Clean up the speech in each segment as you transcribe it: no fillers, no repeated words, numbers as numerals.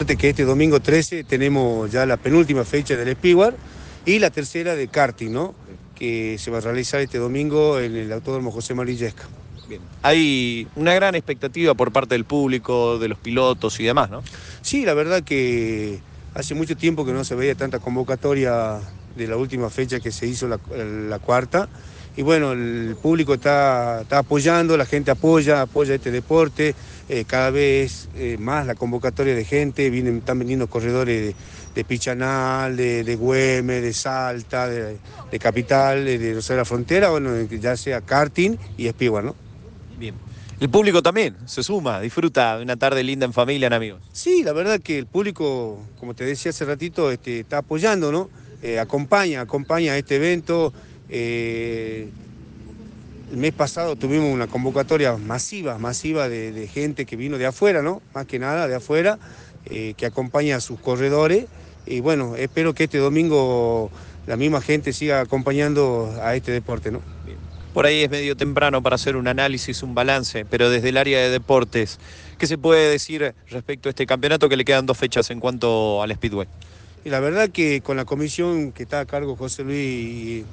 Que este domingo 13 tenemos ya la penúltima fecha del Speedway y la tercera de karting, ¿no? Que se va a realizar este domingo en el Autódromo José María Illesca. Bien. Hay una gran expectativa por parte del público, de los pilotos y demás, ¿no? Sí, la verdad que hace mucho tiempo que no se veía tanta convocatoria de la última fecha que se hizo la cuarta. Y bueno, el público está apoyando, la gente apoya este deporte, cada vez más la convocatoria de gente, están viniendo corredores de Pichanal, de Güemes, de Salta, de Capital, de Rosario de la Frontera, bueno, ya sea karting y Speedway, ¿no? Bien. El público también se suma, disfruta de una tarde linda en familia, en amigos. Sí, la verdad que el público, como te decía hace ratito, está apoyando, ¿no? Acompaña este evento. El mes pasado tuvimos una convocatoria masiva de gente que vino de afuera, ¿no? Más que nada de afuera, que acompaña a sus corredores. Y bueno, espero que este domingo la misma gente siga acompañando a este deporte, ¿no? Bien. Por ahí es medio temprano para hacer un análisis, un balance, pero desde el área de deportes, ¿qué se puede decir respecto a este campeonato que le quedan 2 fechas en cuanto al Speedway? Y la verdad que con la comisión que está a cargo José Luis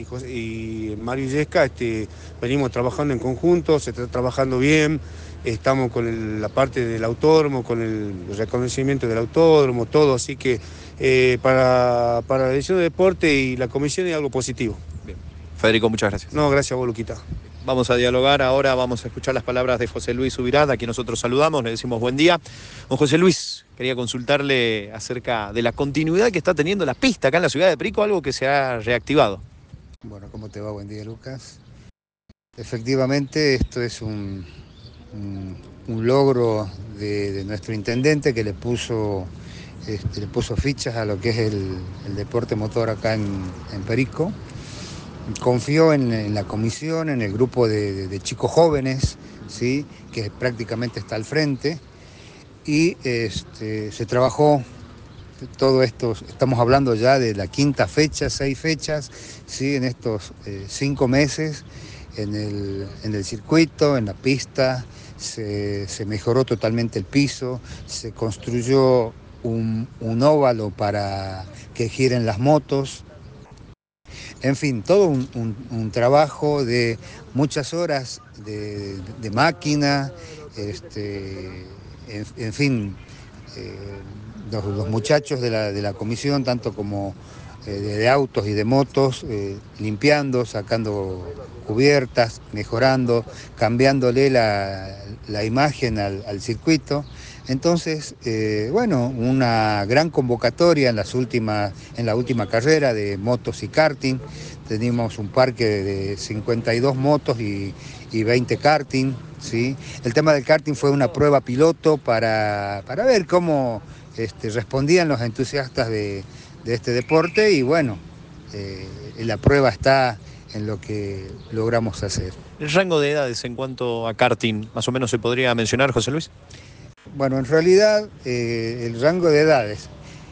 y Mario Illesca, venimos trabajando en conjunto, se está trabajando bien, estamos con la parte del autódromo, con el reconocimiento del autódromo, todo, así que para la dirección de deporte y la comisión es algo positivo. Bien. Federico, muchas gracias. No, gracias a vos, Luquita. Vamos a dialogar ahora, vamos a escuchar las palabras de José Luis Subirán, a quien nosotros saludamos, le decimos buen día. Don José Luis, quería consultarle acerca de la continuidad que está teniendo la pista acá en la ciudad de Perico, algo que se ha reactivado. Bueno, ¿cómo te va? Buen día, Lucas. Efectivamente, esto es un logro de nuestro intendente que le puso fichas a lo que es el deporte motor acá en Perico. Confió en la comisión, en el grupo de chicos jóvenes, ¿sí? Que prácticamente está al frente, y se trabajó todo esto. Estamos hablando ya de la 5ª fecha, 6 fechas, ¿sí? En estos 5 meses, en el circuito, en la pista, se mejoró totalmente el piso, se construyó un óvalo para que giren las motos. En fin, todo un trabajo de muchas horas de máquina, en fin, los muchachos de la comisión, tanto como de autos y de motos, limpiando, sacando cubiertas, mejorando, cambiándole la imagen al circuito. Entonces, bueno, una gran convocatoria en la última carrera de motos y karting. Tenemos un parque de 52 motos y 20 karting, ¿sí? El tema del karting fue una prueba piloto para ver cómo respondían los entusiastas de este deporte, y bueno, la prueba está en lo que logramos hacer. ¿El rango de edades en cuanto a karting, más o menos se podría mencionar, José Luis? Bueno, en realidad el rango de edades,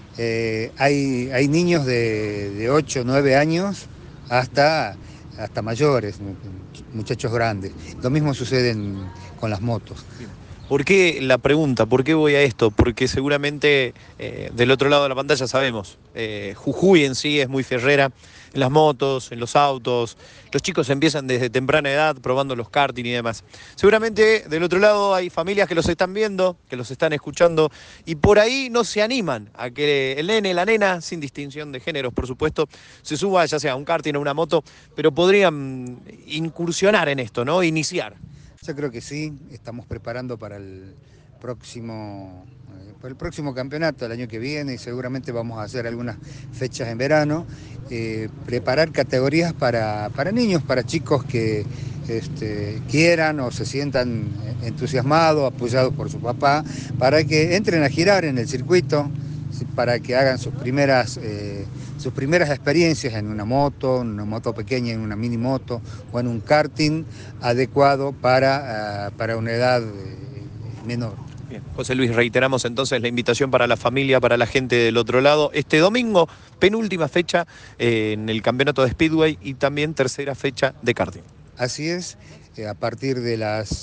hay niños de 8 o 9 años hasta mayores, muchachos grandes. Lo mismo sucede con las motos. ¿Por qué la pregunta? ¿Por qué voy a esto? Porque seguramente del otro lado de la pantalla sabemos, Jujuy en sí es muy fierrera en las motos, en los autos, los chicos empiezan desde temprana edad probando los karting y demás. Seguramente del otro lado hay familias que los están viendo, que los están escuchando, y por ahí no se animan a que el nene, la nena, sin distinción de géneros por supuesto, se suba ya sea a un karting o una moto, pero podrían incursionar en esto, ¿no? Iniciar. Yo creo que sí, estamos preparando para el próximo campeonato el año que viene, y seguramente vamos a hacer algunas fechas en verano, preparar categorías para niños, para chicos que quieran o se sientan entusiasmados, apoyados por su papá, para que entren a girar en el circuito, para que hagan sus primeras experiencias en una moto pequeña, en una mini moto o en un karting adecuado para una edad menor. Bien. José Luis, reiteramos entonces la invitación para la familia, para la gente del otro lado. Este domingo, penúltima fecha en el campeonato de Speedway y también tercera fecha de karting. Así es, a partir de las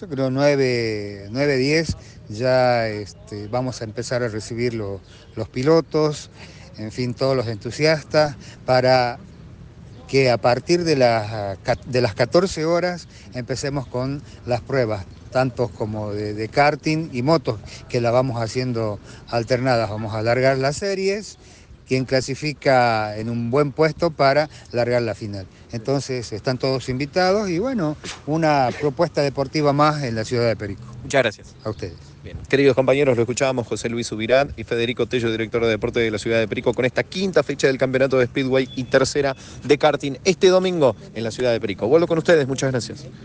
Yo creo 9, 10 ya vamos a empezar a recibir los pilotos, en fin, todos los entusiastas, para que a partir de las 14 horas empecemos con las pruebas, tanto como de karting y motos, que la vamos haciendo alternadas. Vamos a alargar las series, quien clasifica en un buen puesto para largar la final. Entonces están todos invitados y bueno, una propuesta deportiva más en la ciudad de Perico. Muchas gracias. A ustedes. Bien. Queridos compañeros, lo escuchábamos José Luis Subirán y Federico Tello, director de deporte de la ciudad de Perico, con esta quinta fecha del campeonato de Speedway y tercera de karting este domingo en la ciudad de Perico. Vuelvo con ustedes, muchas gracias.